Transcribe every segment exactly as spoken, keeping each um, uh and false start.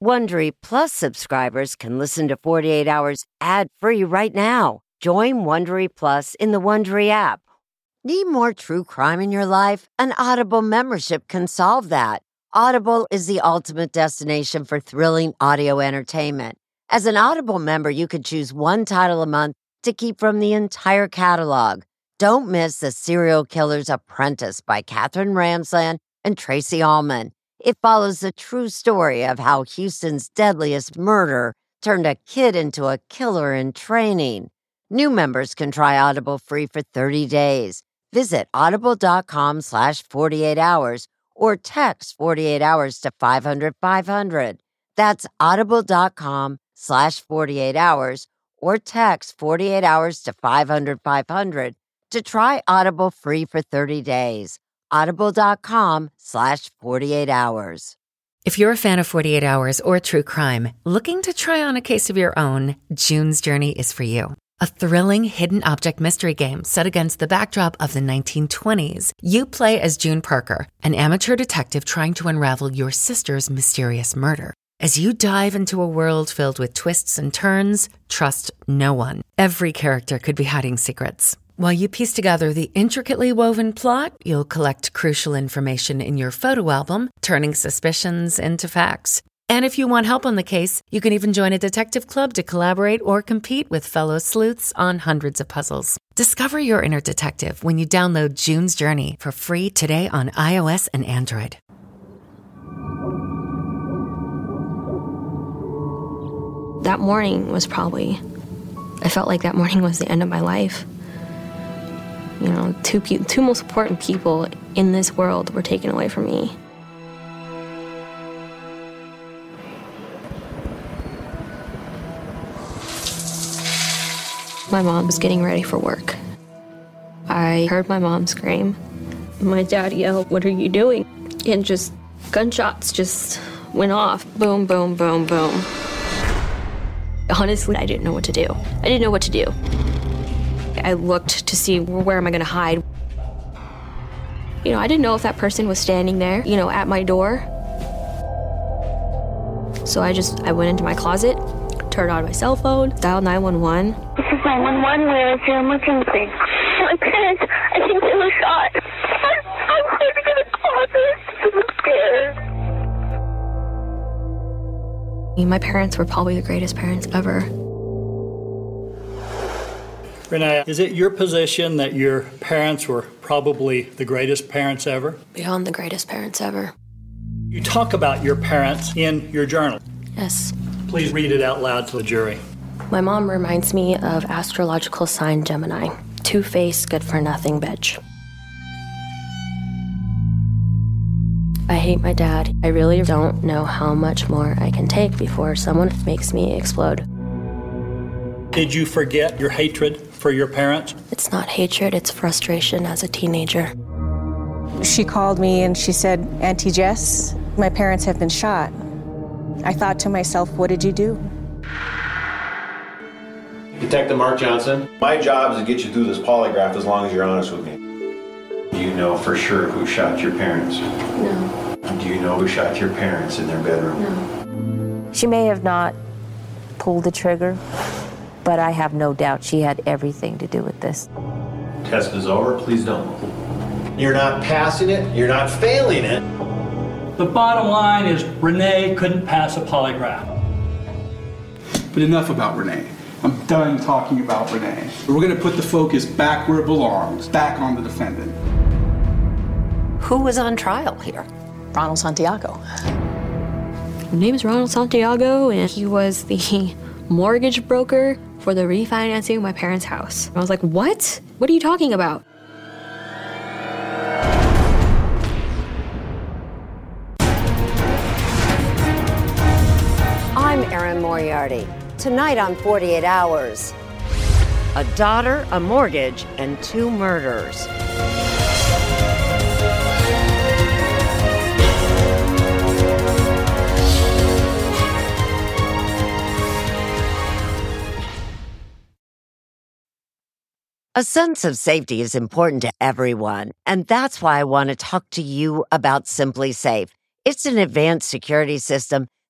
Wondery Plus subscribers can listen to forty-eight hours ad-free right now. Join Wondery Plus in the Wondery app. Need more true crime in your life? An Audible membership can solve that. Audible is the ultimate destination for thrilling audio entertainment. As an Audible member, you can choose one title a month to keep from the entire catalog. Don't miss The Serial Killer's Apprentice by Katherine Ramsland and Tracy Ullman. It follows the true story of how Houston's deadliest murder turned a kid into a killer in training. New members can try Audible free for thirty days. Visit audible.com slash 48 hours or text forty-eight hours to five hundred five hundred. That's audible.com slash 48 hours or text forty-eight hours to five hundred five hundred to try Audible free for thirty days. Audible.com slash 48 hours. If you're a fan of forty-eight hours or true crime, looking to try on a case of your own, June's Journey is for you. A thrilling hidden object mystery game set against the backdrop of the nineteen twenties. You play as June Parker, an amateur detective trying to unravel your sister's mysterious murder. As you dive into a world filled with twists and turns, trust no one. Every character could be hiding secrets. While you piece together the intricately woven plot, you'll collect crucial information in your photo album, turning suspicions into facts. And if you want help on the case, you can even join a detective club to collaborate or compete with fellow sleuths on hundreds of puzzles. Discover your inner detective when you download June's Journey for free today on iOS and Android. That morning was probably, I felt like that morning was the end of my life. You know, two, pe- two most important people in this world were taken away from me. My mom was getting ready for work. I heard my mom scream. My dad yelled, "What are you doing?" And just gunshots just went off. Boom, boom, boom, boom. Honestly, I didn't know what to do. I didn't know what to do. I looked to see where am I gonna hide. You know, I didn't know if that person was standing there, you know, at my door. So I just, I went into my closet, turned on my cell phone, dialed nine one one. This is nine one one, where is your emergency? My parents, I think they were shot. I'm, I'm sitting in the closet. I'm scared. My parents were probably the greatest parents ever. Renee, is it your position that your parents were probably the greatest parents ever? Beyond the greatest parents ever. You talk about your parents in your journal. Yes. Please read it out loud to the jury. My mom reminds me of astrological sign Gemini. Two-faced, good-for-nothing bitch. I hate my dad. I really don't know how much more I can take before someone makes me explode. Did you forget your hatred for your parents? It's not hatred, it's frustration as a teenager. She called me and she said, "Auntie Jess, my parents have been shot." I thought to myself, what did you do? Detective Mark Johnson. My job is to get you through this polygraph as long as you're honest with me. Do you know for sure who shot your parents? No. Do you know who shot your parents in their bedroom? No. She may have not pulled the trigger, but I have no doubt she had everything to do with this. Test is over. Please don't. You're not passing it. You're not failing it. The bottom line is Renee couldn't pass a polygraph. But enough about Renee. I'm done talking about Renee. We're going to put the focus back where it belongs, back on the defendant. Who was on trial here? Ronald Santiago. His name is Ronald Santiago, and he was the mortgage broker for the refinancing of my parents' house. I was like, what? What are you talking about? I'm Erin Moriarty. Tonight on forty-eight hours, a daughter, a mortgage, and two murders. A sense of safety is important to everyone, and that's why I want to talk to you about Simply Safe. It's an advanced security system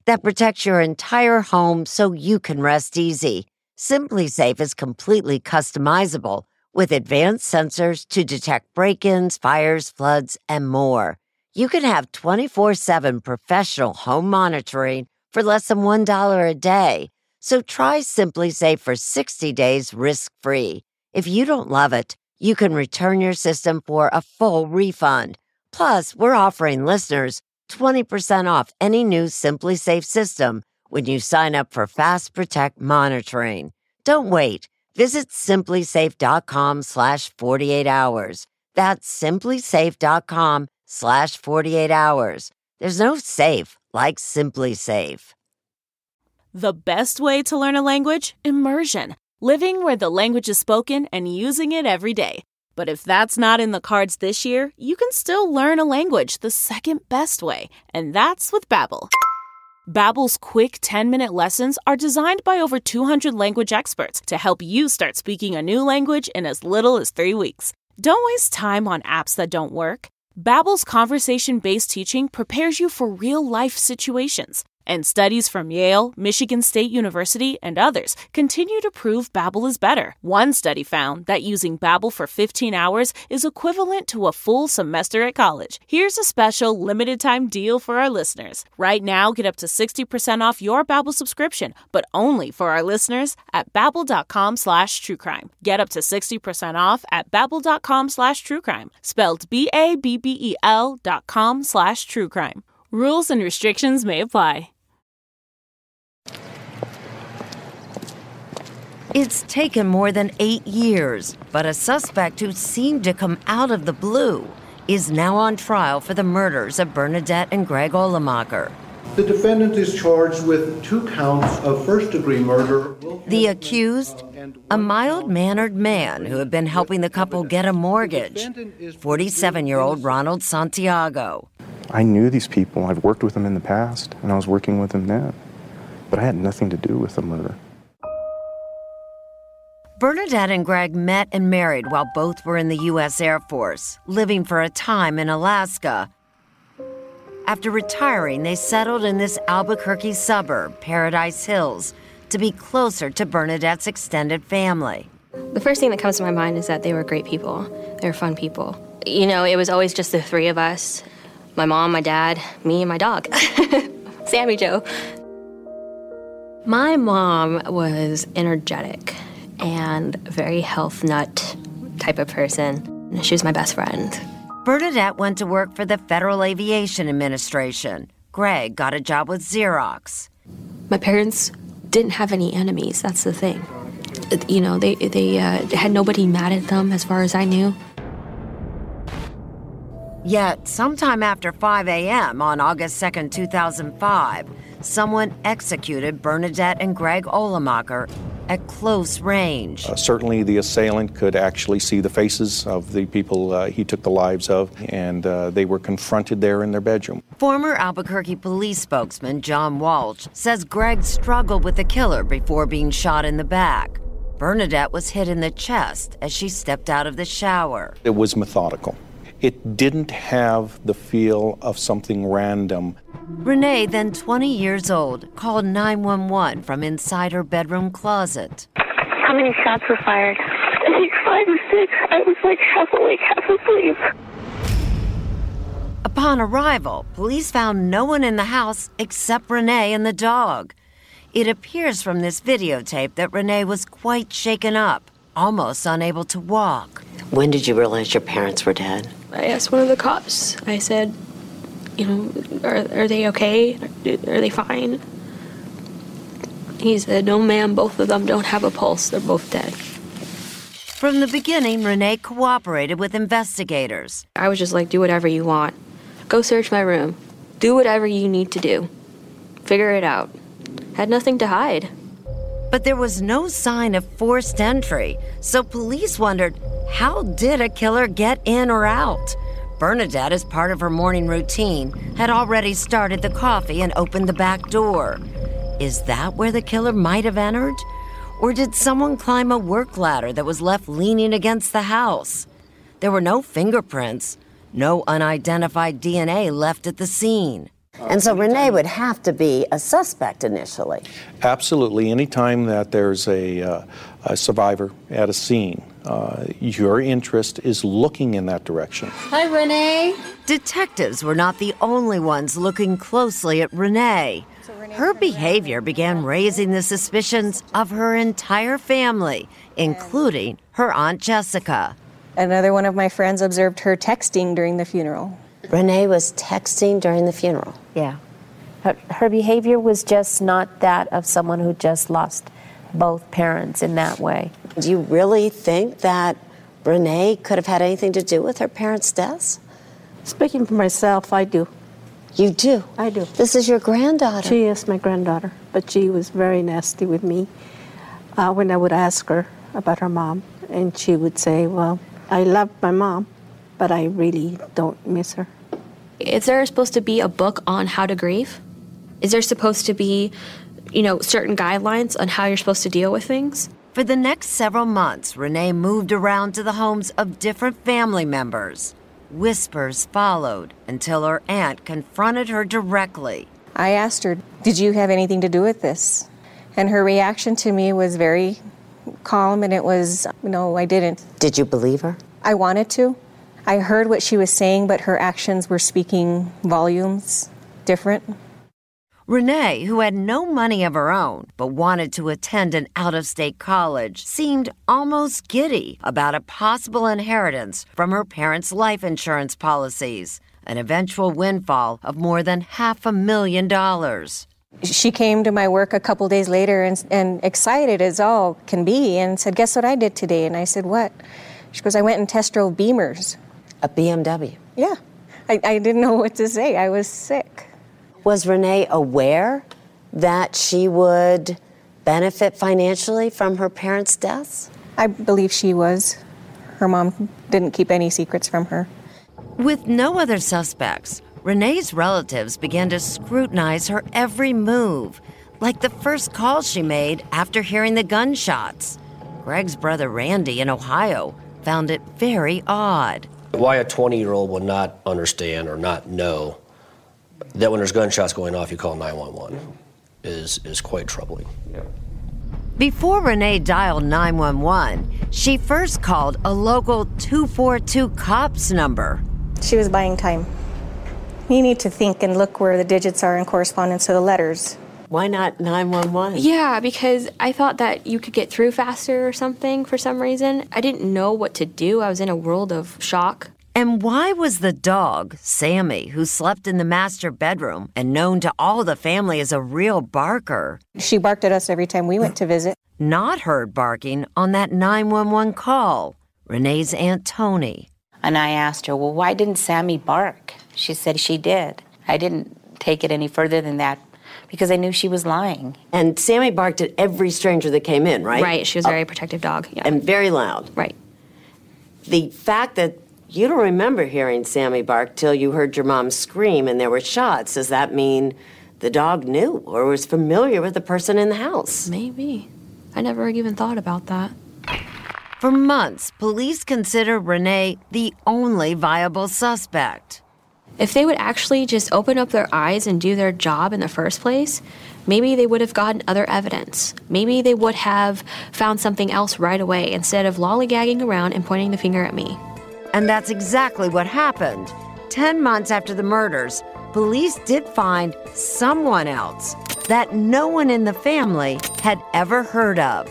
that protects your entire home so you can rest easy. SimpliSafe is completely customizable with advanced sensors to detect break-ins, fires, floods, and more. You can have twenty-four seven professional home monitoring for less than one dollar a day. So try SimpliSafe for sixty days risk-free. If you don't love it, you can return your system for a full refund. Plus, we're offering listeners twenty percent off any new SimpliSafe system when you sign up for Fast Protect monitoring. Don't wait. Visit simplysafe.com slash 48 hours. That's simplysafe.com slash 48 hours. There's no safe like SimpliSafe. The best way to learn a language? Immersion. Living where the language is spoken and using it every day. But if that's not in the cards this year, you can still learn a language the second best way, and that's with Babbel. Babbel's quick ten-minute lessons are designed by over two hundred language experts to help you start speaking a new language in as little as three weeks. Don't waste time on apps that don't work. Babbel's conversation-based teaching prepares you for real-life situations. And studies from Yale, Michigan State University, and others continue to prove Babbel is better. One study found that using Babbel for fifteen hours is equivalent to a full semester at college. Here's a special limited-time deal for our listeners. Right now, get up to sixty percent off your Babbel subscription, but only for our listeners at babbel.com slash truecrime. Get up to sixty percent off at babbel.com slash truecrime. Spelled B A B B E L dot com slash truecrime. Rules and restrictions may apply. It's taken more than eight years, but a suspect who seemed to come out of the blue is now on trial for the murders of Bernadette and Greg Olemacher. The defendant is charged with two counts of first-degree murder. The accused, a mild-mannered man who had been helping the couple get a mortgage, forty-seven-year-old Ronald Santiago. I knew these people. I've worked with them in the past, and I was working with them then. But I had nothing to do with the murder. Bernadette and Greg met and married while both were in the U S Air Force, living for a time in Alaska. After retiring, they settled in this Albuquerque suburb, Paradise Hills, to be closer to Bernadette's extended family. The first thing that comes to my mind is that they were great people. They were fun people. You know, it was always just the three of us. My mom, my dad, me, and my dog. Sammy Joe. My mom was energetic and a very health nut type of person. She was my best friend. Bernadette went to work for the Federal Aviation Administration. Greg got a job with Xerox. My parents didn't have any enemies, that's the thing. You know, they, they uh, had nobody mad at them as far as I knew. Yet, sometime after five a.m. on August second, two thousand five, someone executed Bernadette and Greg Olemacher at close range. Uh, certainly the assailant could actually see the faces of the people uh, he took the lives of, and uh, they were confronted there in their bedroom. Former Albuquerque police spokesman John Walsh says Greg struggled with the killer before being shot in the back. Bernadette was hit in the chest as she stepped out of the shower. It was methodical. It didn't have the feel of something random. Renee, then twenty years old, called nine one one from inside her bedroom closet. How many shots were fired? I think five or six. I was like half awake, half asleep. Upon arrival, police found no one in the house except Renee and the dog. It appears from this videotape that Renee was quite shaken up, almost unable to walk. When did you realize your parents were dead? I asked one of the cops. I said, you know, are, are they okay? Are they fine? He said, no, ma'am, both of them don't have a pulse. They're both dead. From the beginning, Renee cooperated with investigators. I was just like, do whatever you want. Go search my room. Do whatever you need to do. Figure it out. Had nothing to hide. But there was no sign of forced entry, so police wondered, how did a killer get in or out? Bernadette, as part of her morning routine, had already started the coffee and opened the back door. Is that where the killer might have entered? Or did someone climb a work ladder that was left leaning against the house? There were no fingerprints, no unidentified D N A left at the scene. And so Renee would have to be a suspect initially. Absolutely. Anytime that there's a, uh, a survivor at a scene, uh, your interest is looking in that direction. Hi, Renee. Detectives were not the only ones looking closely at Renee. Her behavior began raising the suspicions of her entire family, including her Aunt Jessica. Another one of my friends observed her texting during the funeral. Renee was texting during the funeral. Yeah. Her, her behavior was just not that of someone who just lost both parents in that way. Do you really think that Renee could have had anything to do with her parents' deaths? Speaking for myself, I do. You do? I do. This is your granddaughter. She is my granddaughter, but she was very nasty with me uh, when I would ask her about her mom. And she would say, well, I love my mom, but I really don't miss her. Is there supposed to be a book on how to grieve? Is there supposed to be, you know, certain guidelines on how you're supposed to deal with things? For the next several months, Renee moved around to the homes of different family members. Whispers followed until her aunt confronted her directly. I asked her, did you have anything to do with this? And her reaction to me was very calm, and it was, no, I didn't. Did you believe her? I wanted to. I heard what she was saying, but her actions were speaking volumes different. Renee, who had no money of her own but wanted to attend an out-of-state college, seemed almost giddy about a possible inheritance from her parents' life insurance policies, an eventual windfall of more than half a million dollars. She came to my work a couple days later and, and excited as all can be and said, guess what I did today? And I said, what? She goes, I went and test drove Beamers. A B M W? Yeah. I, I didn't know what to say. I was sick. Was Renee aware that she would benefit financially from her parents' deaths? I believe she was. Her mom didn't keep any secrets from her. With no other suspects, Renee's relatives began to scrutinize her every move, like the first call she made after hearing the gunshots. Greg's brother Randy in Ohio found it very odd. Why a twenty-year-old would not understand or not know that when there's gunshots going off, you call nine one one is, is quite troubling. Yeah. Before Renee dialed nine one one, she first called a local two four two COPS number. She was buying time. You need to think and look where the digits are in correspondence to the letters. Why not nine one one? Yeah, because I thought that you could get through faster or something for some reason. I didn't know what to do. I was in a world of shock. And why was the dog, Sammy, who slept in the master bedroom and known to all the family as a real barker, she barked at us every time we went to visit, not heard barking on that nine one one call? Renee's Aunt Tony. And I asked her, well, why didn't Sammy bark? She said she did. I didn't take it any further than that because I knew she was lying. And Sammy barked at every stranger that came in, right? Right, she was a very protective dog. Yeah. And very loud. Right. The fact that you don't remember hearing Sammy bark till you heard your mom scream and there were shots, does that mean the dog knew or was familiar with the person in the house? Maybe. I never even thought about that. For months, police considered Renee the only viable suspect. If they would actually just open up their eyes and do their job in the first place, maybe they would have gotten other evidence. Maybe they would have found something else right away instead of lollygagging around and pointing the finger at me. And that's exactly what happened. Ten months after the murders, police did find someone else that no one in the family had ever heard of.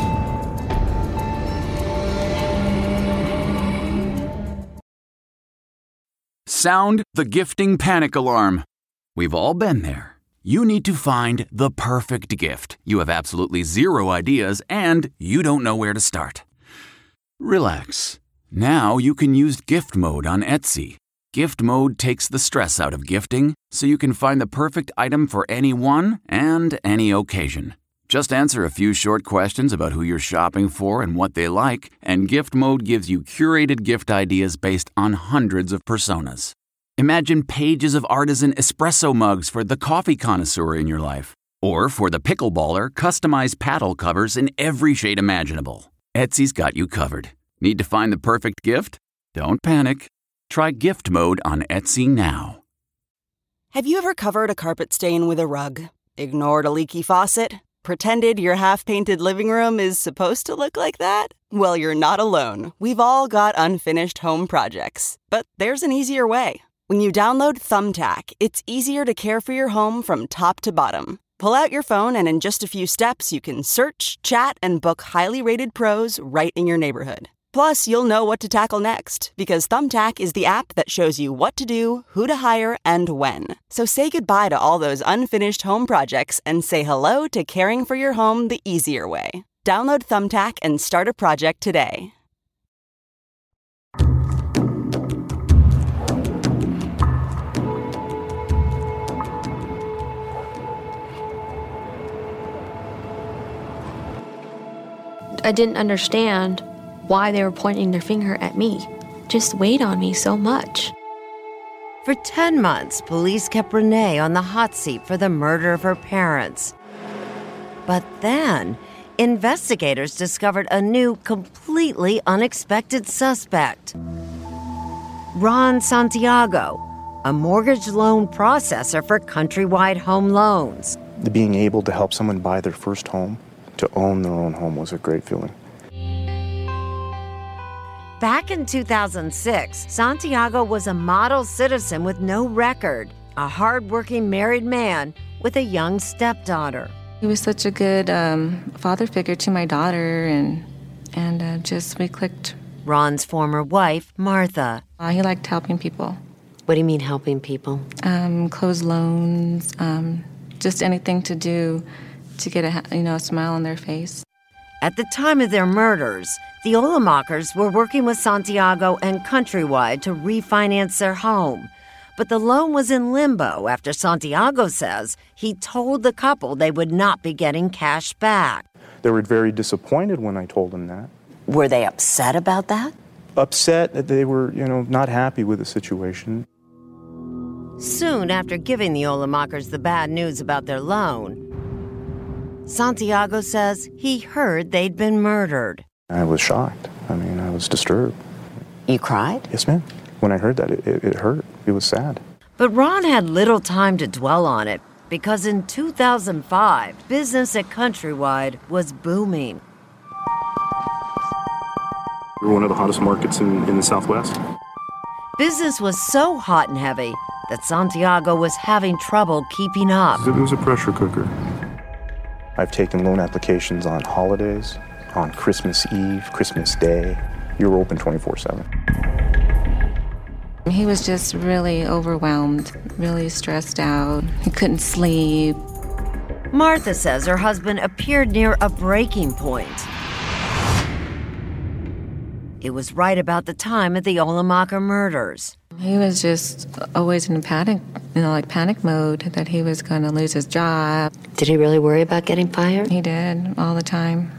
Sound the gifting panic alarm. We've all been there. You need to find the perfect gift. You have absolutely zero ideas and you don't know where to start. Relax. Now you can use gift mode on Etsy. Gift mode takes the stress out of gifting so you can find the perfect item for anyone and any occasion. Just answer a few short questions about who you're shopping for and what they like, and Gift Mode gives you curated gift ideas based on hundreds of personas. Imagine pages of artisan espresso mugs for the coffee connoisseur in your life. Or for the pickleballer, customized paddle covers in every shade imaginable. Etsy's got you covered. Need to find the perfect gift? Don't panic. Try Gift Mode on Etsy now. Have you ever covered a carpet stain with a rug? Ignored a leaky faucet? Pretended your half-painted living room is supposed to look like that? Well, you're not alone. We've all got unfinished home projects. But there's an easier way. When you download Thumbtack, it's easier to care for your home from top to bottom. Pull out your phone and in just a few steps, you can search, chat, and book highly rated pros right in your neighborhood. Plus, you'll know what to tackle next, because Thumbtack is the app that shows you what to do, who to hire, and when. So say goodbye to all those unfinished home projects and say hello to caring for your home the easier way. Download Thumbtack and start a project today. I didn't understand why they were pointing their finger at me. Just weighed on me so much. For ten months, police kept Renee on the hot seat for the murder of her parents. But then, investigators discovered a new, completely unexpected suspect. Ron Santiago, a mortgage loan processor for Countrywide Home Loans. Being able to help someone buy their first home, to own their own home, was a great feeling. Back in two thousand six, Santiago was a model citizen with no record, a hard-working married man with a young stepdaughter. He was such a good um, father figure to my daughter, and and uh, just we clicked. Ron's former wife, Martha. Uh, he liked helping people. What do you mean helping people? Um, close loans, um, just anything to do to get a you know a smile on their face. At the time of their murders, the Olemakers were working with Santiago and Countrywide to refinance their home. But the loan was in limbo after Santiago says he told the couple they would not be getting cash back. They were very disappointed when I told them that. Were they upset about that? Upset that they were, you know, not happy with the situation. Soon after giving the Olemakers the bad news about their loan, Santiago says he heard they'd been murdered. I was shocked. I mean, I was disturbed. You cried? Yes, ma'am. When I heard that, it, it, it hurt. It was sad. But Ron had little time to dwell on it because in two thousand five, business at Countrywide was booming. We're one of the hottest markets in, in the Southwest. Business was so hot and heavy that Santiago was having trouble keeping up. It was a pressure cooker. I've taken loan applications on holidays, on Christmas Eve, Christmas Day. You're open twenty-four seven. He was just really overwhelmed, really stressed out. He couldn't sleep. Martha says her husband appeared near a breaking point. It was right about the time of the Olemaker murders. He was just always in panic, you know, like panic mode that he was going to lose his job. Did he really worry about getting fired? He did, all the time.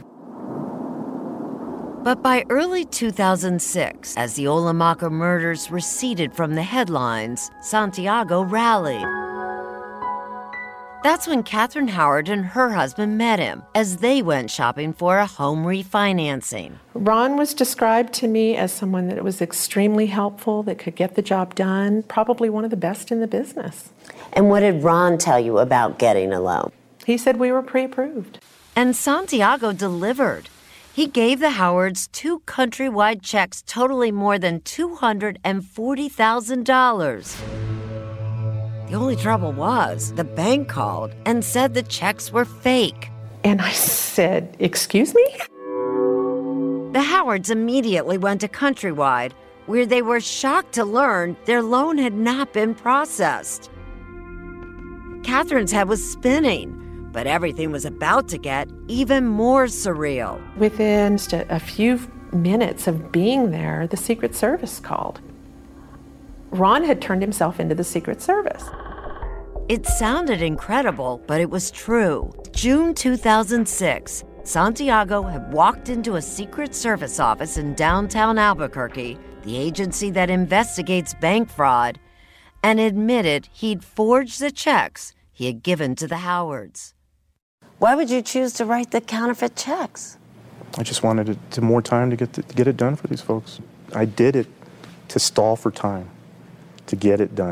But by early two thousand six, as the Olemaker murders receded from the headlines, Santiago rallied. That's when Catherine Howard and her husband met him as they went shopping for a home refinancing. Ron was described to me as someone that was extremely helpful, that could get the job done, probably one of the best in the business. And what did Ron tell you about getting a loan? He said we were pre-approved. And Santiago delivered. He gave the Howards two Countrywide checks totaling more than two hundred forty thousand dollars. The only trouble was, the bank called and said the checks were fake. And I said, excuse me? The Howards immediately went to Countrywide, where they were shocked to learn their loan had not been processed. Catherine's head was spinning, but everything was about to get even more surreal. Within just a, a few minutes of being there, the Secret Service called. Ron had turned himself into the Secret Service. It sounded incredible, but it was true. June two thousand six, Santiago had walked into a Secret Service office in downtown Albuquerque, the agency that investigates bank fraud, and admitted he'd forged the checks he had given to the Howards. Why would you choose to write the counterfeit checks? I just wanted it to more time to get to, to get it done for these folks. I did it to stall for time, to get it done.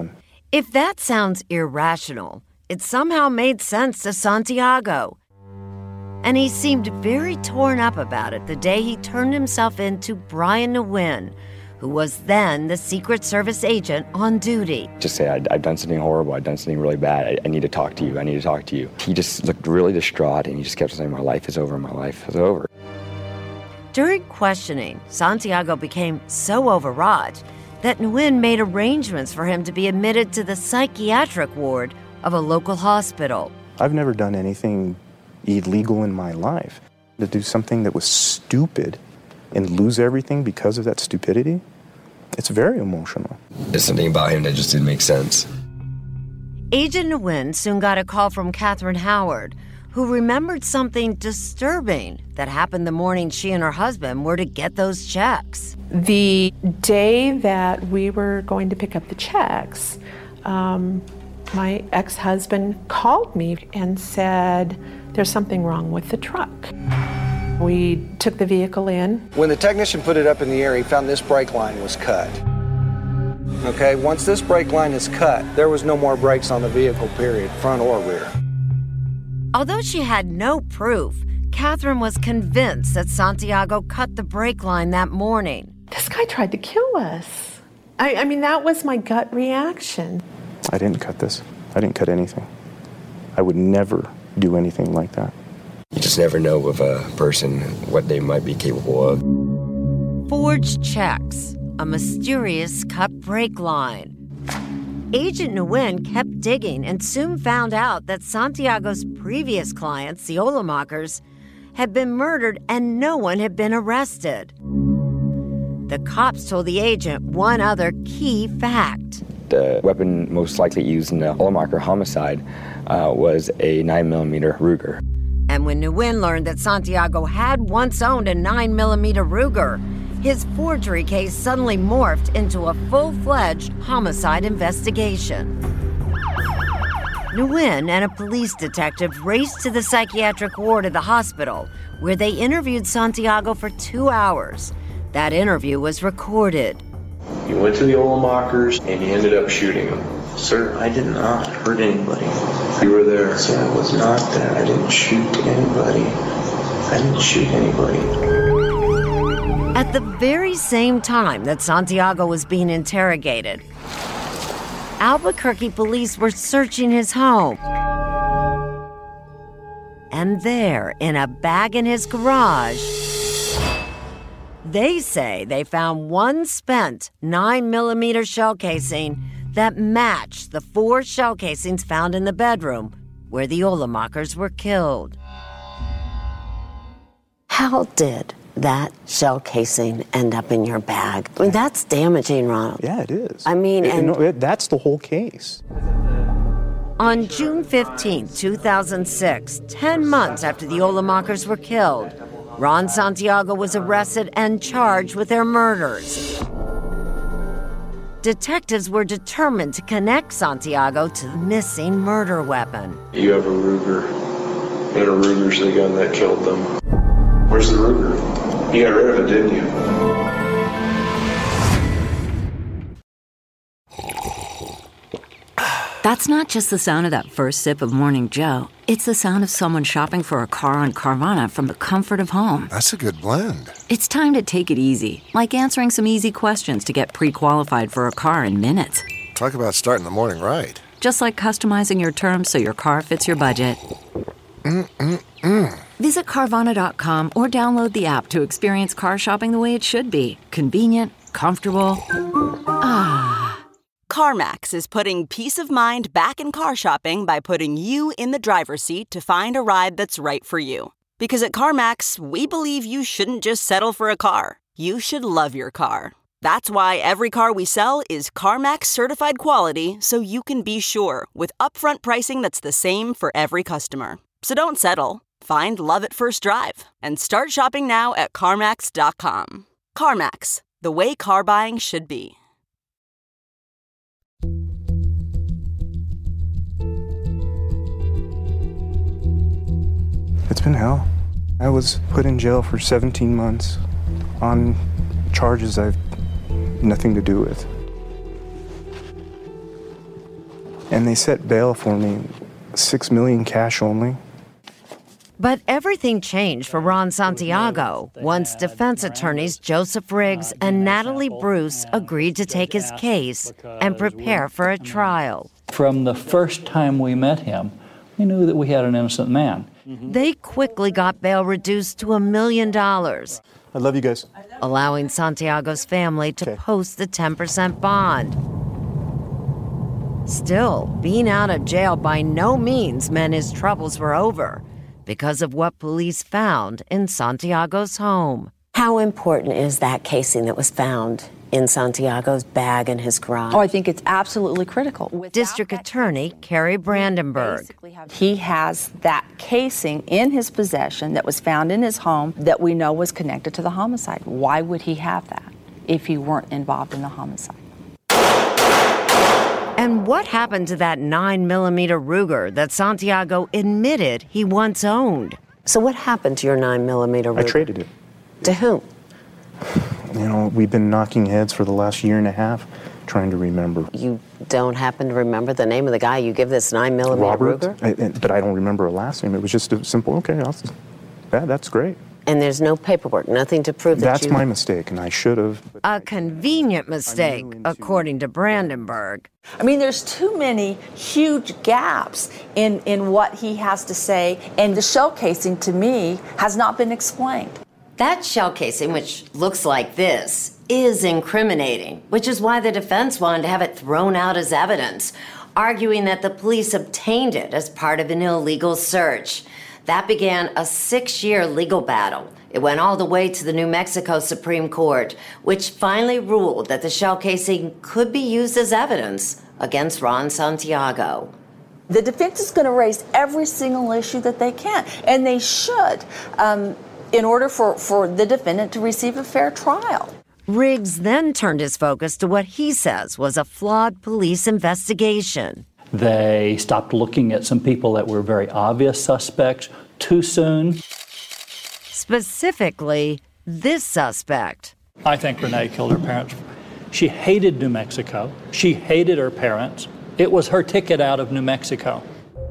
If that sounds irrational, it somehow made sense to Santiago. And he seemed very torn up about it the day he turned himself in to Brian Nguyen, who was then the Secret Service agent on duty. Just say, I, I've done something horrible, I've done something really bad, I, I need to talk to you, I need to talk to you. He just looked really distraught, and he just kept saying, my life is over, my life is over. During questioning, Santiago became so overwrought that Nguyen made arrangements for him to be admitted to the psychiatric ward of a local hospital. I've never done anything illegal in my life. To do something that was stupid and lose everything because of that stupidity, it's very emotional. There's something about him that just didn't make sense. Agent Nguyen soon got a call from Catherine Howard, who remembered something disturbing that happened the morning she and her husband were to get those checks. The day that we were going to pick up the checks, um, my ex-husband called me and said, there's something wrong with the truck. We took the vehicle in. When the technician put it up in the air, he found this brake line was cut. Okay, once this brake line is cut, there was no more brakes on the vehicle, period, front or rear. Although she had no proof, Catherine was convinced that Santiago cut the brake line that morning. This guy tried to kill us. I, I mean, that was my gut reaction. I didn't cut this. I didn't cut anything. I would never do anything like that. You just never know with a person what they might be capable of. Forged checks, a mysterious cut brake line. Agent Nguyen kept digging and soon found out that Santiago's previous clients, the Olemakers, had been murdered and no one had been arrested. The cops told the agent one other key fact. The weapon most likely used in the Olemaker homicide uh, was a nine millimeter Ruger. And when Nguyen learned that Santiago had once owned a nine millimeter Ruger, his forgery case suddenly morphed into a full-fledged homicide investigation. Nguyen and a police detective raced to the psychiatric ward of the hospital, where they interviewed Santiago for two hours. That interview was recorded. You went to the Olemakers and you ended up shooting them. Sir, I did not hurt anybody. You were there. Sir, I was not there. I didn't shoot anybody. I didn't shoot anybody. At the very same time that Santiago was being interrogated, Albuquerque police were searching his home. And there, in a bag in his garage, they say they found one spent nine millimeter shell casing that matched the four shell casings found in the bedroom where the Olemakers were killed. How did that shell casing end up in your bag? I mean, that's damaging, Ronald. Yeah, it is. I mean, it, and no, it, that's the whole case. On June fifteenth, two thousand six, ten months after the Olemakers were killed, Ron Santiago was arrested and charged with their murders. Detectives were determined to connect Santiago to the missing murder weapon. You have a Ruger, and a Ruger's the gun that killed them. Where's the Ruger? You got rid of it, didn't you? That's not just the sound of that first sip of Morning Joe. It's the sound of someone shopping for a car on Carvana from the comfort of home. That's a good blend. It's time to take it easy, like answering some easy questions to get pre-qualified for a car in minutes. Talk about starting the morning right. Just like customizing your terms so your car fits your budget. Mm-mm-mm. Visit Carvana dot com or download the app to experience car shopping the way it should be. Convenient, comfortable. Ah. CarMax is putting peace of mind back in car shopping by putting you in the driver's seat to find a ride that's right for you. Because at CarMax, we believe you shouldn't just settle for a car. You should love your car. That's why every car we sell is CarMax certified quality, so you can be sure with upfront pricing that's the same for every customer. So don't settle. Find love at first drive and start shopping now at CarMax dot com. CarMax, the way car buying should be. It's been hell. I was put in jail for seventeen months on charges I've nothing to do with. And they set bail for me, six million cash only. But everything changed for Ron Santiago once defense attorneys Joseph Riggs and Natalie Bruce agreed to take his case and prepare for a trial. From the first time we met him, we knew that we had an innocent man. They quickly got bail reduced to a million dollars. I love you guys. Allowing Santiago's family to post the ten percent bond. Still, being out of jail by no means meant his troubles were over because of what police found in Santiago's home. How important is that casing that was found in Santiago's bag in his garage? Oh, I think it's absolutely critical. Without District Attorney Carrie Brandenburg. He has that casing in his possession that was found in his home that we know was connected to the homicide. Why would he have that if he weren't involved in the homicide? And what happened to that nine millimeter Ruger that Santiago admitted he once owned? So what happened to your nine millimeter Ruger? I traded it. To whom? You know, we've been knocking heads for the last year and a half, trying to remember. You don't happen to remember the name of the guy you give this nine millimeter Robert, Ruger? I, I, but I don't remember a last name. It was just a simple, okay, I'll, yeah, that's great. And there's no paperwork, nothing to prove that That's you... my mistake, and I should have. A convenient mistake, according to Brandenburg. I mean, there's too many huge gaps in, in what he has to say, and the shell casing, to me, has not been explained. That shell casing, which looks like this, is incriminating, which is why the defense wanted to have it thrown out as evidence, arguing that the police obtained it as part of an illegal search. That began a six-year legal battle. It went all the way to the New Mexico Supreme Court, which finally ruled that the shell casing could be used as evidence against Ron Santiago. The defense is going to raise every single issue that they can, and they should, um, in order for, for the defendant to receive a fair trial. Riggs then turned his focus to what he says was a flawed police investigation. They stopped looking at some people that were very obvious suspects too soon. Specifically, this suspect. I think Renee killed her parents. She hated New Mexico. She hated her parents. It was her ticket out of New Mexico.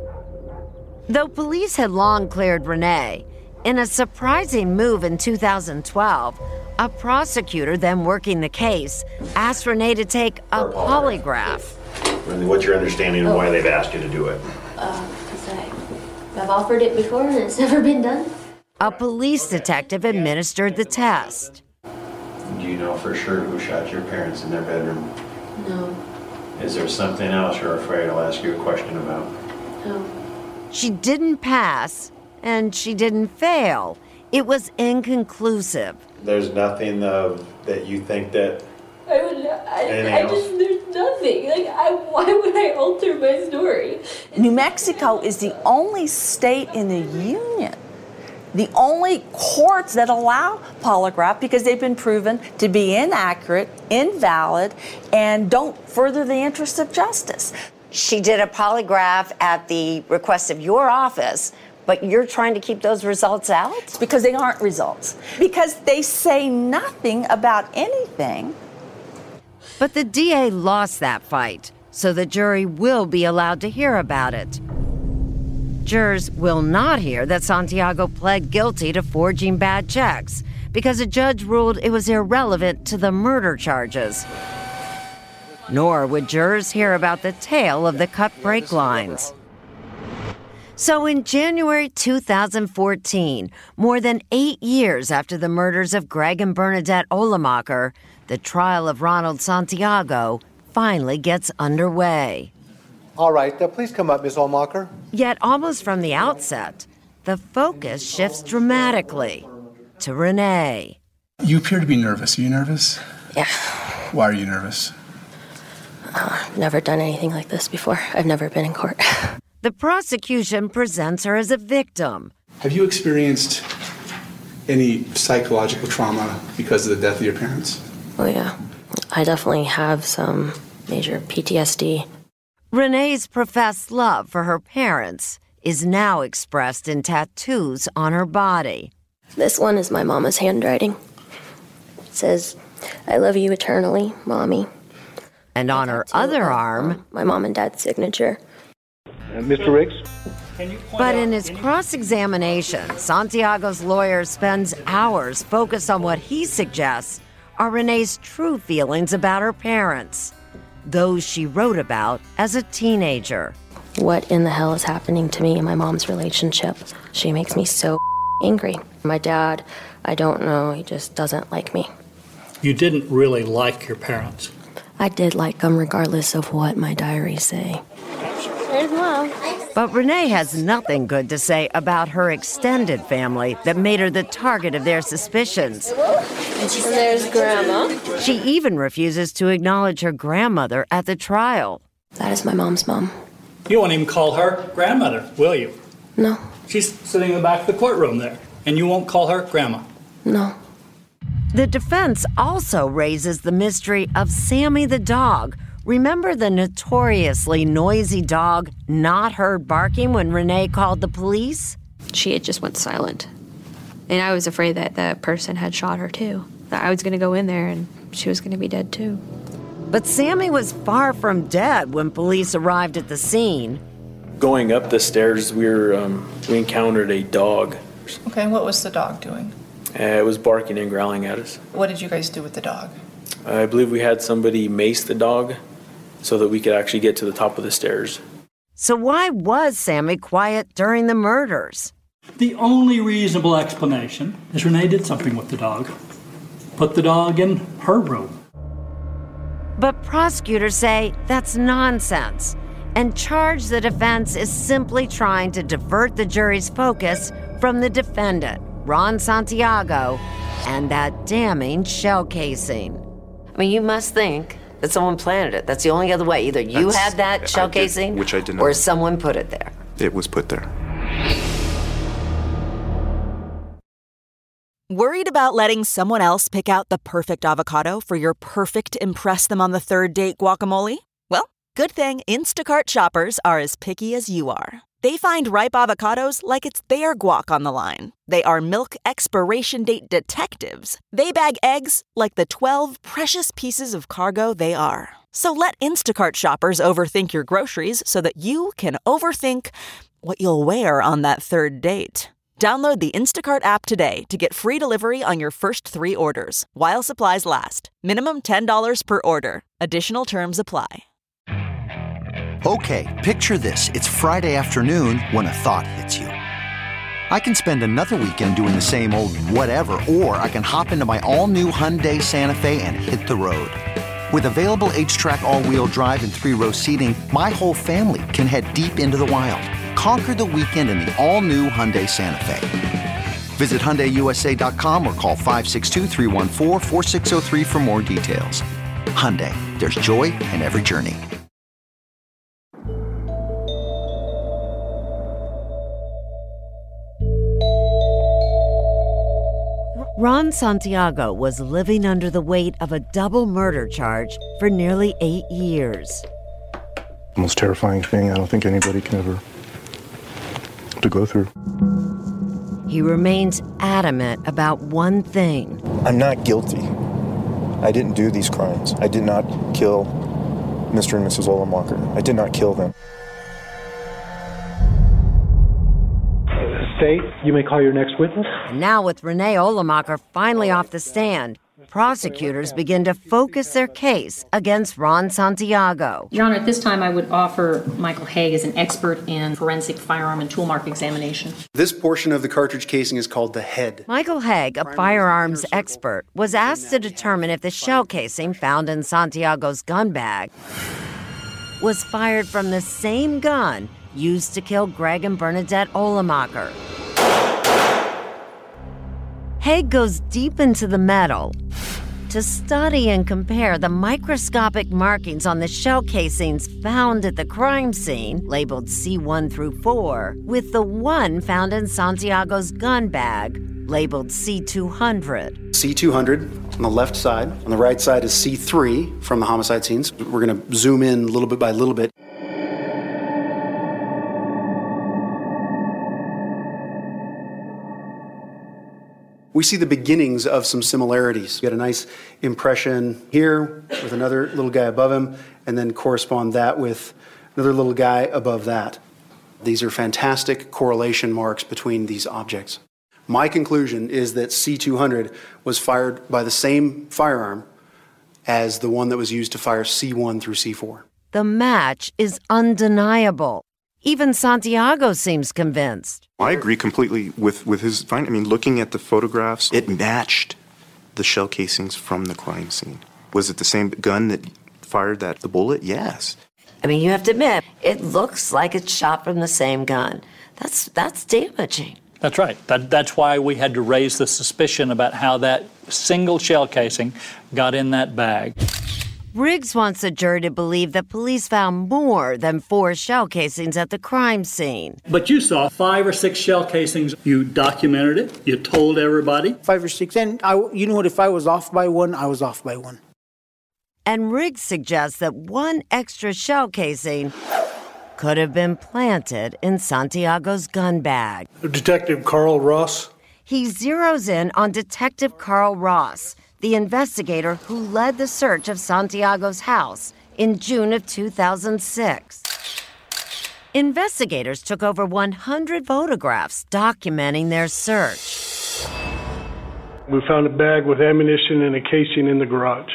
Though police had long cleared Renee, in a surprising move in two thousand twelve, a prosecutor then working the case asked Renee to take a polygraph. What's your understanding of why they've asked you to do it? Uh, because I, I've offered it before and it's never been done. A police detective administered the test. Do you know for sure who shot your parents in their bedroom? No. Is there something else you're afraid I'll ask you a question about? No. She didn't pass, and she didn't fail. It was inconclusive. There's nothing of that you think that... I would. I, I just. There's nothing. Like, I. Why would I alter my story? New Mexico is the only state in the union, the only courts that allow polygraph because they've been proven to be inaccurate, invalid, and don't further the interests of justice. She did a polygraph at the request of your office, but you're trying to keep those results out? It's because they aren't results. Because they say nothing about anything. But the D A lost that fight, so the jury will be allowed to hear about it. Jurors will not hear that Santiago pled guilty to forging bad checks because a judge ruled it was irrelevant to the murder charges. Nor would jurors hear about the tale of the cut brake lines. So in January two thousand fourteen, more than eight years after the murders of Greg and Bernadette Olemacher, the trial of Ronald Santiago finally gets underway. All right, uh, please come up, Miz Olemacher. Yet almost from the outset, the focus shifts dramatically to Renee. You appear to be nervous. Are you nervous? Yeah. Why are you nervous? Uh, I've never done anything like this before. I've never been in court. The prosecution presents her as a victim. Have you experienced any psychological trauma because of the death of your parents? Oh, yeah. I definitely have some major P T S D. Renee's professed love for her parents is now expressed in tattoos on her body. This one is my mama's handwriting. It says, "I love you eternally, Mommy." And on her other arm, my mom and dad's signature. Uh, Mister Riggs? But in his cross-examination, Santiago's lawyer spends hours focused on what he suggests are Renee's true feelings about her parents, those she wrote about as a teenager. What in the hell is happening to me and my mom's relationship? She makes me so angry. My dad, I don't know, he just doesn't like me. You didn't really like your parents. I did like them regardless of what my diaries say. There's Mom. But Renee has nothing good to say about her extended family that made her the target of their suspicions. And there's Grandma. She even refuses to acknowledge her grandmother at the trial. That is my mom's mom. You won't even call her grandmother, will you? No. She's sitting in the back of the courtroom there, and you won't call her grandma? No. The defense also raises the mystery of Sammy the dog. Remember the notoriously noisy dog not heard barking when Renee called the police? She had just went silent. And I was afraid that the person had shot her too. That I was going to go in there and she was going to be dead too. But Sammy was far from dead when police arrived at the scene. Going up the stairs, we were um, we encountered a dog. Okay, what was the dog doing? Uh, it was barking and growling at us. What did you guys do with the dog? I believe we had somebody mace the dog so that we could actually get to the top of the stairs. So why was Sammy quiet during the murders? The only reasonable explanation is Renee did something with the dog. Put the dog in her room. But prosecutors say that's nonsense and charge the defense is simply trying to divert the jury's focus from the defendant, Ron Santiago, and that damning shell casing. I mean, you must think that someone planted it. That's the only other way. Either you That's, had that shell did, casing, which I did not. Or someone put it there. It was put there. Worried about letting someone else pick out the perfect avocado for your perfect impress-them-on-the-third-date guacamole? Well, good thing Instacart shoppers are as picky as you are. They find ripe avocados like it's their guac on the line. They are milk expiration date detectives. They bag eggs like the twelve precious pieces of cargo they are. So let Instacart shoppers overthink your groceries so that you can overthink what you'll wear on that third date. Download the Instacart app today to get free delivery on your first three orders, while supplies last. Minimum ten dollars per order. Additional terms apply. Okay, picture this. It's Friday afternoon when a thought hits you. I can spend another weekend doing the same old whatever, or I can hop into my all-new Hyundai Santa Fe and hit the road. With available H-Track all-wheel drive and three-row seating, my whole family can head deep into the wild. Conquer the weekend in the all-new Hyundai Santa Fe. Visit Hyundai U S A dot com or call five six two, three one four, four six zero three for more details. Hyundai, there's joy in every journey. Ron Santiago was living under the weight of a double murder charge for nearly eight years. The most terrifying thing I don't think anybody can ever to go through. He remains adamant about one thing. I'm not guilty. I didn't do these crimes. I did not kill Mister and Missus Ollenmacher. I did not kill them. State, you may call your next witness. And now with Renee Ollenmacher finally off the stand, prosecutors begin to focus their case against Ron Santiago. Your Honor, at this time I would offer Michael Haig as an expert in forensic firearm and tool mark examination. This portion of the cartridge casing is called the head. Michael Haig, a firearms expert, was asked to determine if the shell casing found in Santiago's gun bag was fired from the same gun used to kill Greg and Bernadette Ollenmacher. Haig goes deep into the metal to study and compare the microscopic markings on the shell casings found at the crime scene, labeled C one through four, with the one found in Santiago's gun bag, labeled C two hundred. C two hundred on the left side. On the right side is C three from the homicide scenes. We're going to zoom in a little bit by little bit. we see the beginnings of some similarities. You get a nice impression here with another little guy above him, and then correspond that with another little guy above that. These are fantastic correlation marks between these objects. My conclusion is that C two hundred was fired by the same firearm as the one that was used to fire C one through C four. The match is undeniable. Even Santiago seems convinced. I agree completely with, with his find. I mean, looking at the photographs, it matched the shell casings from the crime scene. Was it the same gun that fired that the bullet? Yes. I mean, you have to admit, it looks like it's shot from the same gun. That's that's damaging. That's right. That, that's why we had to raise the suspicion about how that single shell casing got in that bag. Riggs wants the jury to believe that police found more than four shell casings at the crime scene. But you saw five or six shell casings. You documented it. You told everybody. Five or six. And I, you know what? If I was off by one, I was off by one. And Riggs suggests that one extra shell casing could have been planted in Santiago's gun bag. Detective Carl Ross. He zeroes in on Detective Carl Ross, the investigator who led the search of Santiago's house in June of two thousand six. Investigators took over one hundred photographs documenting their search. We found a bag with ammunition and a casing in the garage.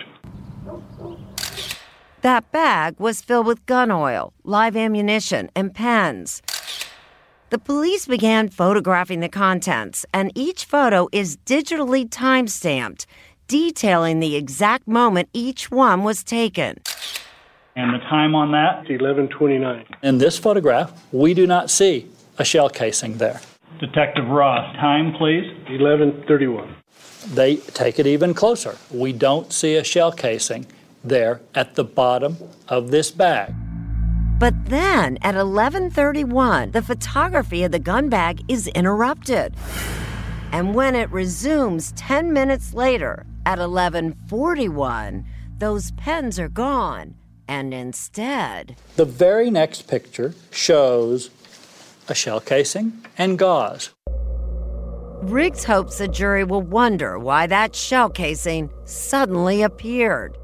That bag was filled with gun oil, live ammunition, and pens. The police began photographing the contents, and each photo is digitally time-stamped, detailing the exact moment each one was taken. And the time on that? eleven twenty-nine. In this photograph, we do not see a shell casing there. Detective Ross, time please? eleven thirty-one. They take it even closer. We don't see a shell casing there at the bottom of this bag. But then at eleven thirty-one, the photography of the gun bag is interrupted. And when it resumes ten minutes later at eleven forty-one, those pens are gone. And instead, the very next picture shows a shell casing and gauze. Riggs hopes the jury will wonder why that shell casing suddenly appeared.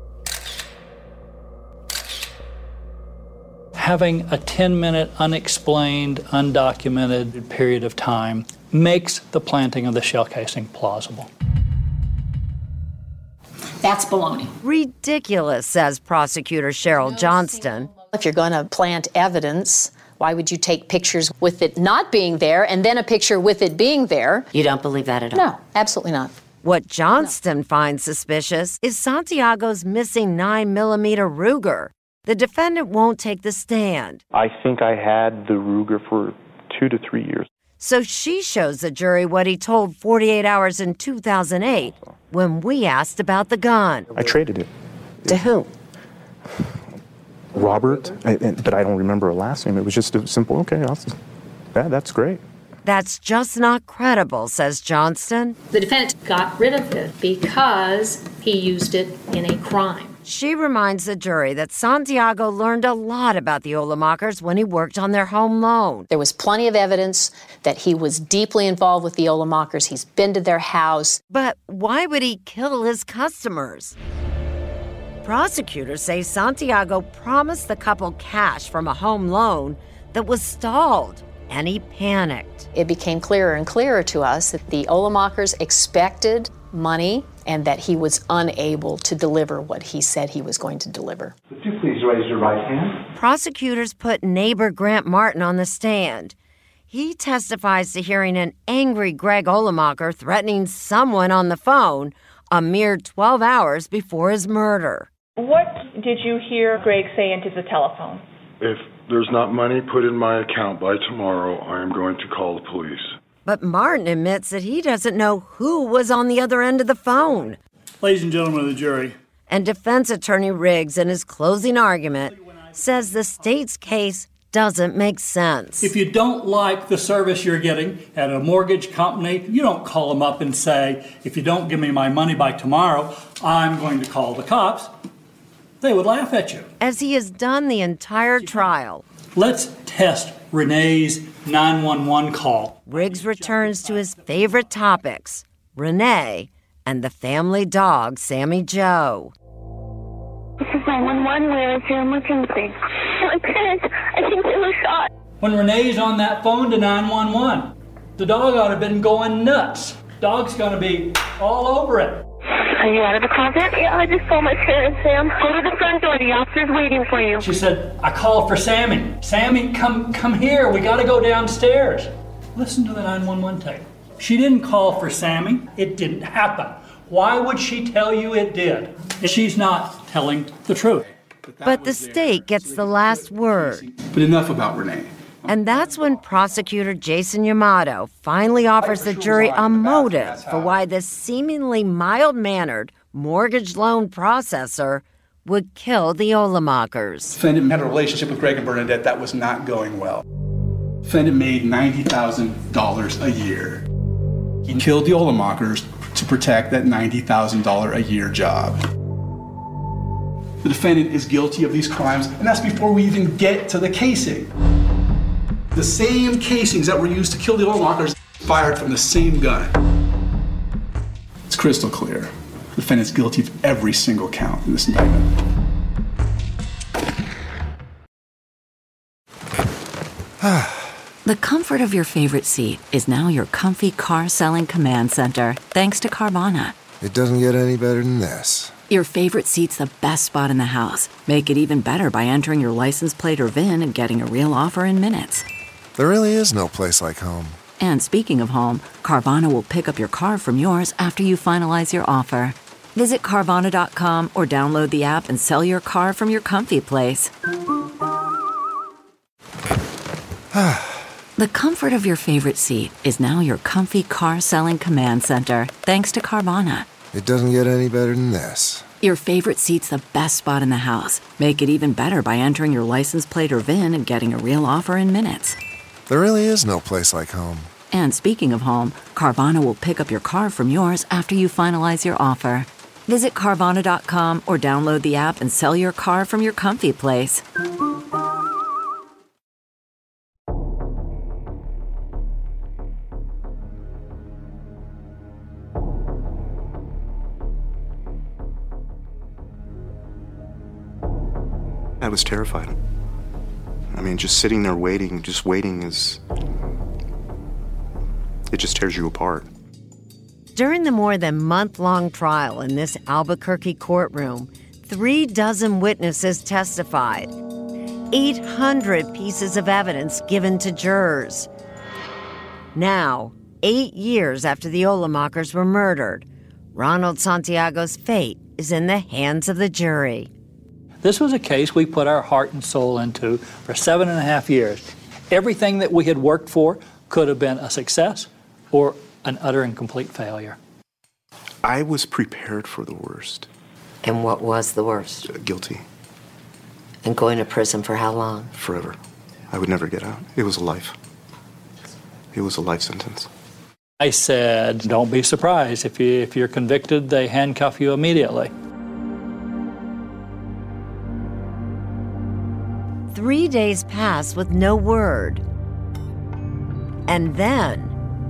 Having a ten-minute unexplained, undocumented period of time makes the planting of the shell casing plausible. That's baloney. Ridiculous, says prosecutor Cheryl Johnston. If you're going to plant evidence, why would you take pictures with it not being there and then a picture with it being there? You don't believe that at all? No, absolutely not. What Johnston no. finds suspicious is Santiago's missing nine millimeter Ruger. The defendant won't take the stand. I think I had the Ruger for two to three years. So she shows the jury what he told forty-eight hours in two thousand eight when we asked about the gun. I traded it. To whom? Robert, but I don't remember her last name. It was just a simple, okay, I'll, that, that's great. That's just not credible, says Johnston. The defendant got rid of it because he used it in a crime. She reminds the jury that Santiago learned a lot about the Olemakers when he worked on their home loan. There was plenty of evidence that he was deeply involved with the Olemakers. He's been to their house. But why would he kill his customers? Prosecutors say Santiago promised the couple cash from a home loan that was stalled, and he panicked. It became clearer and clearer to us that the Olemakers expected money and that he was unable to deliver what he said he was going to deliver. Would you please raise your right hand? Prosecutors put neighbor Grant Martin on the stand. He testifies to hearing an angry Greg Olemacher threatening someone on the phone a mere twelve hours before his murder. What did you hear Greg say into the telephone? If there's not money put in my account by tomorrow, I am going to call the police. But Martin admits that he doesn't know who was on the other end of the phone. Ladies and gentlemen of the jury. And defense attorney Riggs, in his closing argument, says the state's case doesn't make sense. If you don't like the service you're getting at a mortgage company, you don't call them up and say, if you don't give me my money by tomorrow, I'm going to call the cops. They would laugh at you. As he has done the entire trial. Let's test Renee's nine one one call. Riggs returns to his favorite topics, Renee, and the family dog, Sammy Joe. This is nine one one. Where is your emergency? My parents, I think they were shot. When Renee's on that phone to nine one one, the dog ought to have been going nuts. Dog's going to be all over it. Are you out of the closet? Yeah, I just saw my parents, Sam. Go to the front door. The officer's waiting for you. She said, I called for Sammy. Sammy, come come here. We got to go downstairs. Listen to the nine one one tape. She didn't call for Sammy. It didn't happen. Why would she tell you it did? She's not telling the truth. But the state gets the last word. But enough about Renee. And that's when prosecutor Jason Yamato finally offers the jury a motive for why this seemingly mild-mannered mortgage loan processor would kill the Olemakers. Defendant had a relationship with Greg and Bernadette that was not going well. Defendant made ninety thousand dollars a year. He killed the Olemakers to protect that ninety thousand dollars a year job. The defendant is guilty of these crimes, and that's before we even get to the casing. The same casings that were used to kill the Olemakers fired from the same gun. It's crystal clear. The defendant's guilty of every single count in this indictment. The comfort of your favorite seat is now your comfy car-selling command center, thanks to Carvana. It doesn't get any better than this. Your favorite seat's the best spot in the house. Make it even better by entering your license plate or V I N and getting a real offer in minutes. There really is no place like home. And speaking of home, Carvana will pick up your car from yours after you finalize your offer. Visit Carvana dot com or download the app and sell your car from your comfy place. The comfort of your favorite seat is now your comfy car-selling command center, thanks to Carvana. It doesn't get any better than this. Your favorite seat's the best spot in the house. Make it even better by entering your license plate or V I N and getting a real offer in minutes. There really is no place like home. And speaking of home, Carvana will pick up your car from yours after you finalize your offer. Visit Carvana dot com or download the app and sell your car from your comfy place. I was terrified. I mean, just sitting there waiting, just waiting is... it just tears you apart. During the more than month-long trial in this Albuquerque courtroom, three dozen witnesses testified. eight hundred pieces of evidence given to jurors. Now, eight years after the Olemakers were murdered, Ronald Santiago's fate is in the hands of the jury. This was a case we put our heart and soul into for seven and a half years. Everything that we had worked for could have been a success or an utter and complete failure. I was prepared for the worst. And what was the worst? Uh, guilty. And going to prison for how long? Forever. I would never get out. It was a life. It was a life sentence. I said, don't be surprised. If, you, if you're convicted, they handcuff you immediately. Three days pass with no word. And then...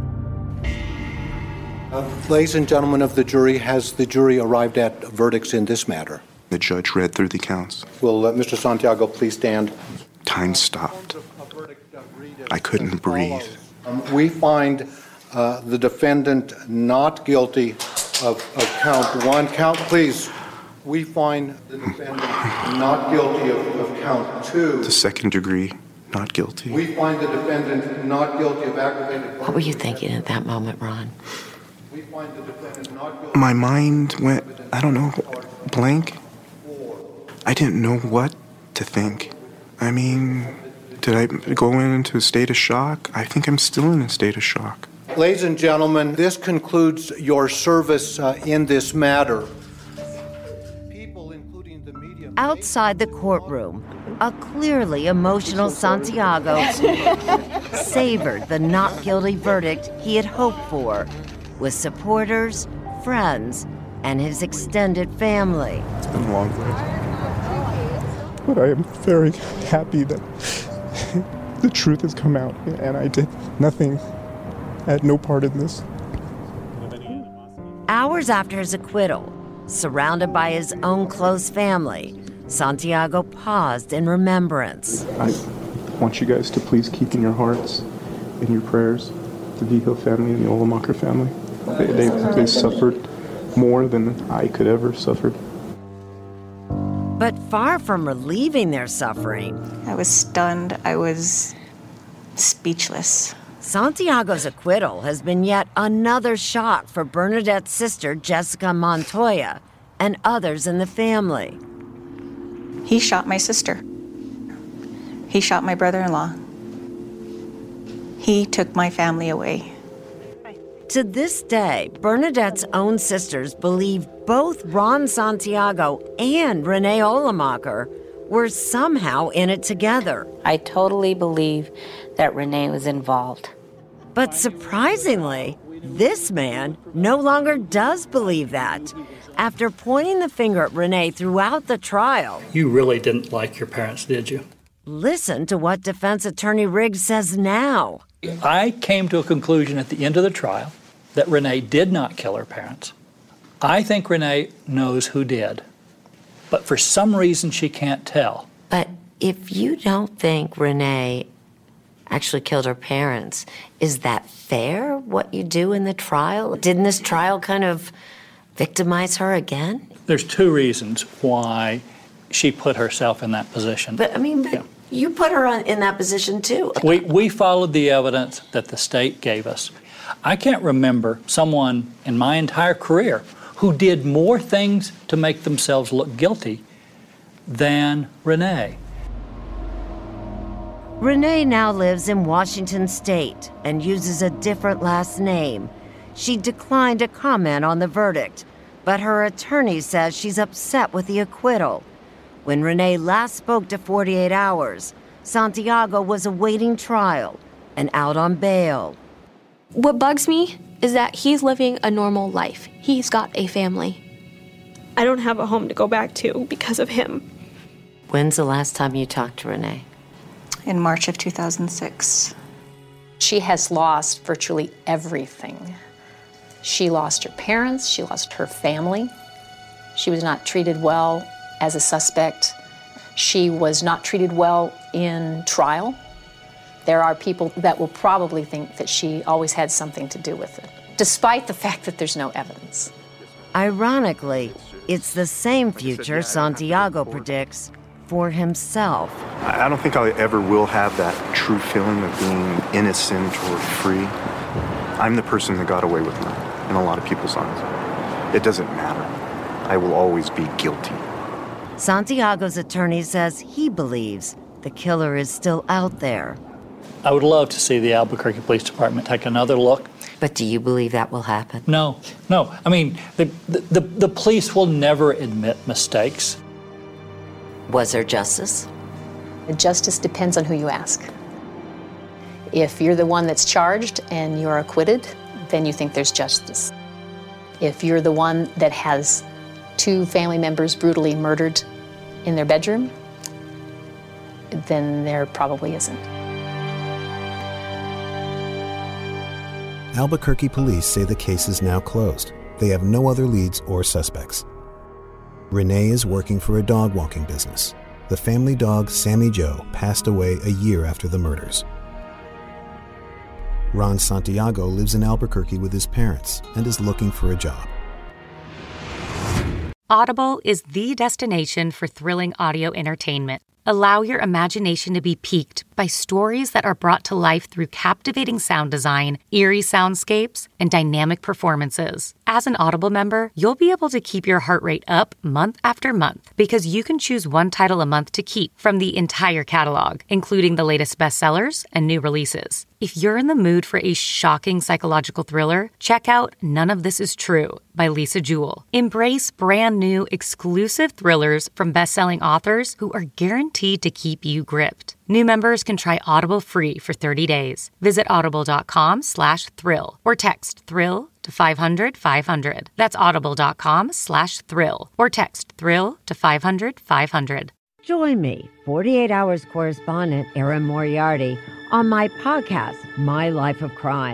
Uh, ladies and gentlemen of the jury, has the jury arrived at verdicts in this matter? The judge read through the counts. Will uh, Mister Santiago please stand? Time stopped. I couldn't breathe. Um, we find uh, the defendant not guilty of, of count one. Count, please. We find the defendant not guilty of, of count two. The second degree, not guilty. We find the defendant not guilty of aggravated... What were you thinking at that moment, Ron? We find the defendant not guilty... My mind went, I don't know, blank. I didn't know what to think. I mean, did I go into a state of shock? I think I'm still in a state of shock. Ladies and gentlemen, this concludes your service uh, in this matter. Outside the courtroom, a clearly emotional Santiago savored the not guilty verdict he had hoped for, with supporters, friends, and his extended family. It's been a long day. But I am very happy that the truth has come out, and I did nothing, I had no part in this. Hours after his acquittal, surrounded by his own close family, Santiago paused in remembrance. I want you guys to please keep in your hearts, in your prayers, the Vigil family and the Olamacher family. They, they, they suffered more than I could ever suffer. But far from relieving their suffering, I was stunned. I was speechless. Santiago's acquittal has been yet another shock for Bernadette's sister, Jessica Montoya, and others in the family. He shot my sister. He shot my brother-in-law. He took my family away. To this day, Bernadette's own sisters believe both Ron Santiago and Renee Olamacher were somehow in it together. I totally believe that Renee was involved. But surprisingly, this man no longer does believe that. After pointing the finger at Renee throughout the trial. You really didn't like your parents, did you? Listen to what defense attorney Riggs says now. I came to a conclusion at the end of the trial that Renee did not kill her parents. I think Renee knows who did, but for some reason she can't tell. But if you don't think Renee actually killed her parents, is that fair, what you do in the trial? Didn't this trial kind of victimize her again? There's two reasons why she put herself in that position. But, I mean, but yeah. You put her on, in that position, too. We, we followed the evidence that the state gave us. I can't remember someone in my entire career who did more things to make themselves look guilty than Renee. Renee now lives in Washington State and uses a different last name. She declined to comment on the verdict, but her attorney says she's upset with the acquittal. When Renee last spoke to forty-eight hours, Santiago was awaiting trial and out on bail. What bugs me is that he's living a normal life. He's got a family. I don't have a home to go back to because of him. When's the last time you talked to Renee? In March of two thousand six. She has lost virtually everything. She lost her parents, she lost her family. She was not treated well as a suspect. She was not treated well in trial. There are people that will probably think that she always had something to do with it, despite the fact that there's no evidence. Ironically, it's the same future Santiago predicts for himself. I don't think I ever will have that true feeling of being innocent or free. I'm the person that got away with murder in a lot of people's eyes. It doesn't matter. I will always be guilty. Santiago's attorney says he believes the killer is still out there. I would love to see the Albuquerque Police Department take another look. But do you believe that will happen? No, no. I mean, the, the, the police will never admit mistakes. Was there justice? Justice depends on who you ask. If you're the one that's charged and you're acquitted, then you think there's justice. If you're the one that has two family members brutally murdered in their bedroom, then there probably isn't. Albuquerque police say the case is now closed. They have no other leads or suspects. Renee is working for a dog walking business. The family dog, Sammy Joe, passed away a year after the murders. Ron Santiago lives in Albuquerque with his parents and is looking for a job. Audible is the destination for thrilling audio entertainment. Allow your imagination to be piqued by stories that are brought to life through captivating sound design, eerie soundscapes, and dynamic performances. As an Audible member, you'll be able to keep your heart rate up month after month because you can choose one title a month to keep from the entire catalog, including the latest bestsellers and new releases. If you're in the mood for a shocking psychological thriller, check out None of This Is True by Lisa Jewell. Embrace brand new exclusive thrillers from best-selling authors who are guaranteed to keep you gripped. New members can try Audible free for thirty days. Visit audible.com slash thrill or text thrill to five hundred five hundred. That's audible.com slash thrill or text thrill to five hundred five hundred. Join me, forty-eight hours correspondent Erin Moriarty, on my podcast, My Life of Crime,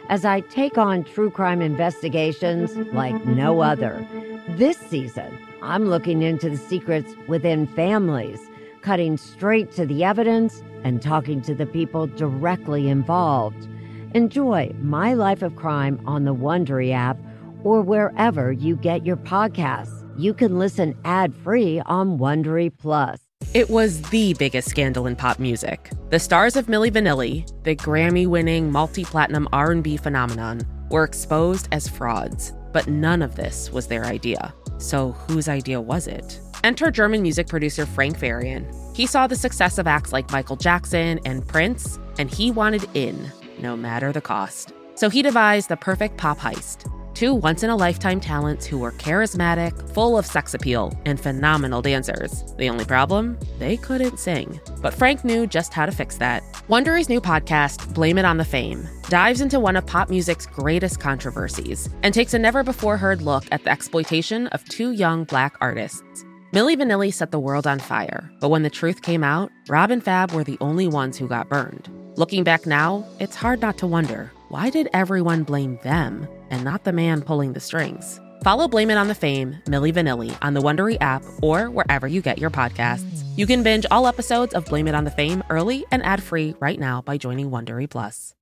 as I take on true crime investigations like no other. This season, I'm looking into the secrets within families, cutting straight to the evidence and talking to the people directly involved. Enjoy My Life of Crime on the Wondery app or wherever you get your podcasts. You can listen ad-free on Wondery Plus. It was the biggest scandal in pop music. The stars of Milli Vanilli, the Grammy-winning multi-platinum R and B phenomenon, were exposed as frauds. But none of this was their idea. So whose idea was it? Enter German music producer Frank Farian. He saw the success of acts like Michael Jackson and Prince, and he wanted in, no matter the cost. So he devised the perfect pop heist. Two once-in-a-lifetime talents who were charismatic, full of sex appeal, and phenomenal dancers. The only problem? They couldn't sing. But Frank knew just how to fix that. Wondery's new podcast, Blame It on the Fame, dives into one of pop music's greatest controversies and takes a never-before-heard look at the exploitation of two young Black artists. Milli Vanilli set the world on fire, but when the truth came out, Rob and Fab were the only ones who got burned. Looking back now, it's hard not to wonder, why did everyone blame them and not the man pulling the strings? Follow Blame It on the Fame, Milli Vanilli, on the Wondery app or wherever you get your podcasts. You can binge all episodes of Blame It on the Fame early and ad-free right now by joining Wondery Plus.